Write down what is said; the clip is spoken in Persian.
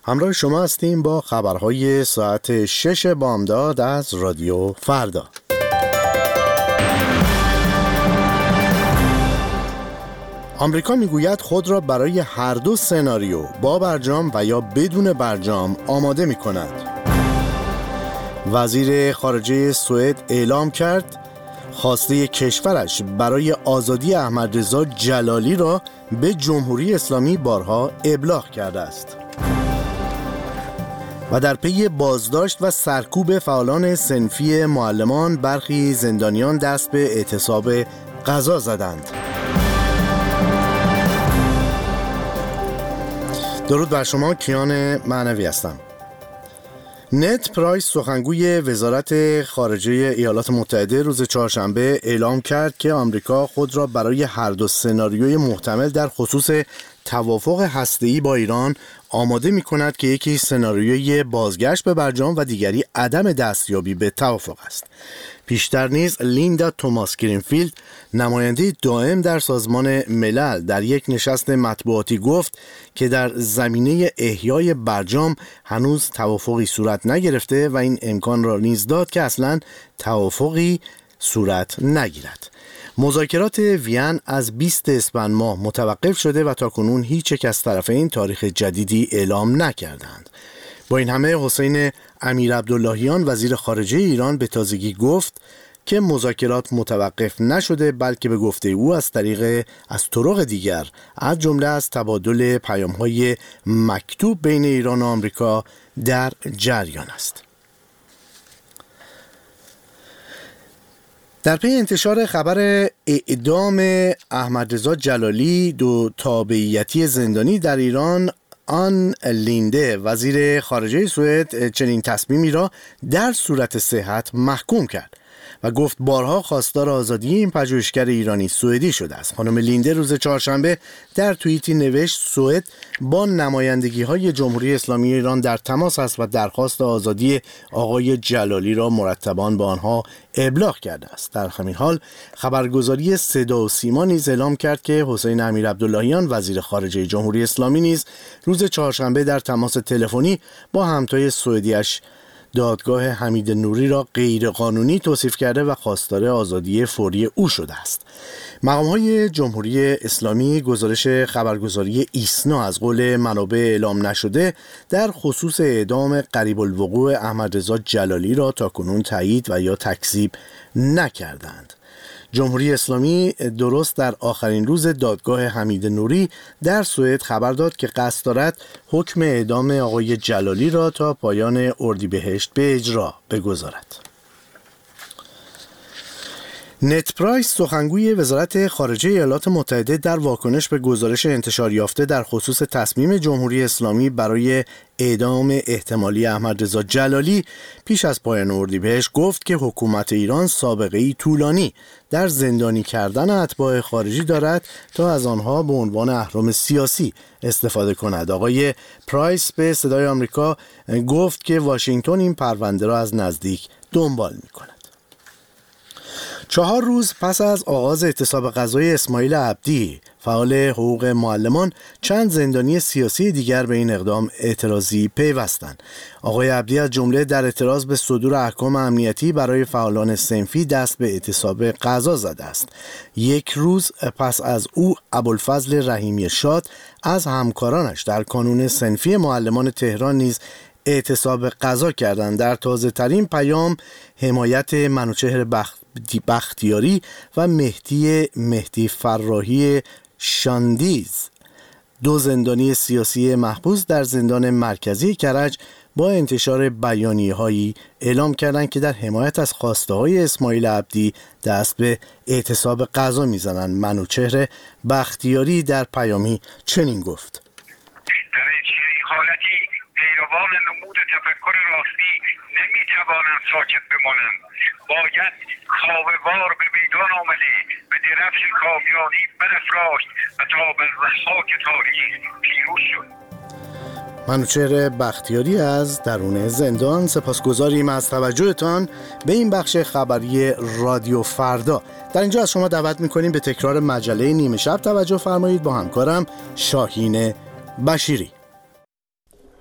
همراه شما هستیم با خبرهای ساعت 6 بامداد از رادیو فردا. آمریکا میگوید خود را برای هر دو سناریو با برجام و یا بدون برجام آماده می کند. وزیر خارجه سوئد اعلام کرد خواسته کشورش برای آزادی احمدرضا جلالی را به جمهوری اسلامی بارها ابلاغ کرده است. و در پی بازداشت و سرکوب فعالان صنفی معلمان، برخی زندانیان دست به اعتصاب غذا زدند. درود بر شما، کیان معنوی هستم. نed پرایس، سخنگوی وزارت خارجه ایالات متحده، روز چهارشنبه اعلام کرد که آمریکا خود را برای هر دو سناریوی محتمل در خصوص توافق هسته‌ای با ایران آماده می کند که یکی سناریوی بازگشت به برجام و دیگری عدم دستیابی به توافق است. پیشتر نیز لیندا توماس گرینفیلد، نماینده دائم در سازمان ملل، در یک نشست مطبوعاتی گفت که در زمینه احیای برجام هنوز توافقی صورت نگرفته و این امکان را نیز داد که اصلاً توافقی صورت نگیرد. مذاکرات وین از 20 اسفند ماه متوقف شده و تاکنون هیچ یک از طرفین تاریخ جدیدی اعلام نکردند. با این همه حسین امیرعبداللهیان، وزیر خارجه ایران، به تازگی گفت که مذاکرات متوقف نشده، بلکه به گفته او از طرق دیگر، از جمله از تبادل پیام‌های مکتوب بین ایران و آمریکا، در جریان است. در پی انتشار خبر اعدام احمدرضا جلالی، دو تابعیتی زندانی در ایران، آن لینده، وزیر خارجه سوئد، چنین تصمیمی را در صورت صحت محکوم کرد و گفت بارها خواستار آزادی این پژوهشگر ایرانی سوئدی شده است. خانم لینده روز چهارشنبه در توییتی نوشت سوئد با نمایندگی‌های جمهوری اسلامی ایران در تماس است و درخواست آزادی آقای جلالی را مرتباً به آنها ابلاغ کرده است. در همین حال خبرگزاری صدا و سیما نیز اعلام کرد که حسین امیرعبداللهیان، وزیر خارجه جمهوری اسلامی، نیز روز چهارشنبه در تماس تلفنی با همتای سوئدیش دادگاه حمید نوری را غیرقانونی توصیف کرده و خواستار آزادی فوری او شده است. مقام‌های جمهوری اسلامی گزارش خبرگزاری ایسنا از قول منابع اعلام نشده در خصوص اعدام قریب الوقوع احمدرضا جلالی را تاکنون تایید و یا تکذیب نکردند. جمهوری اسلامی درست در آخرین روز دادگاه حمید نوری در سوئد خبر داد که قصد دارد حکم اعدام آقای جلالی را تا پایان اردیبهشت به اجرا بگذارد. نed پرایس، سخنگوی وزارت خارجه ایالات متحده، در واکنش به گزارش انتشار یافته در خصوص تصمیم جمهوری اسلامی برای اعدام احتمالی احمدرضا جلالی پیش از پایان اردیبهشت گفت که حکومت ایران سابقه‌ای طولانی در زندانی کردن اتباع خارجی دارد تا از آنها به عنوان اهرم سیاسی استفاده کند. آقای پرایس به صدای آمریکا گفت که واشنگتن این پرونده را از نزدیک دنبال می‌کند. 4 روز پس از آغاز اعتصاب غذایی اسماعیل عبدی، فعال حقوق معلمان، چند زندانی سیاسی دیگر به این اقدام اعتراضی پیوستند. آقای عبدی از جمله در اعتراض به صدور احکام امنیتی برای فعالان صنفی دست به اعتصاب غذا زده است. 1 روز پس از او، ابوالفضل رحیمی شاد از همکارانش در کانون صنفی معلمان تهران نیز اعتصاب غذا کردند. در تازه ترین پیام حمایت منوچهر بختیاری و مهدی فراحی شاندیز، 2 زندانی سیاسی محبوس در زندان مرکزی کرج، با انتشار بیانیه‌هایی اعلام کردند که در حمایت از خواسته‌های اسماعیل عبدی دست به اعتصاب غذا می‌زنند. منوچهر بختیاری در پیامی چنین گفت: در این حالتی پیروان نمود تفکر راستی نمی‌توانند ساکت بمانند. باید کاوه‌وار به میدان آمده به درفش کامیابی برافراشت و تا بر ضحاک تاریخ پیروز شد. منوچهر بختیاری از درون زندان. سپاسگزاریم از توجهتان به این بخش خبری رادیو فردا. در اینجا از شما دعوت می‌کنیم به تکرار مجله نیمه شب توجه فرمایید با همکارم شاهین بشیری.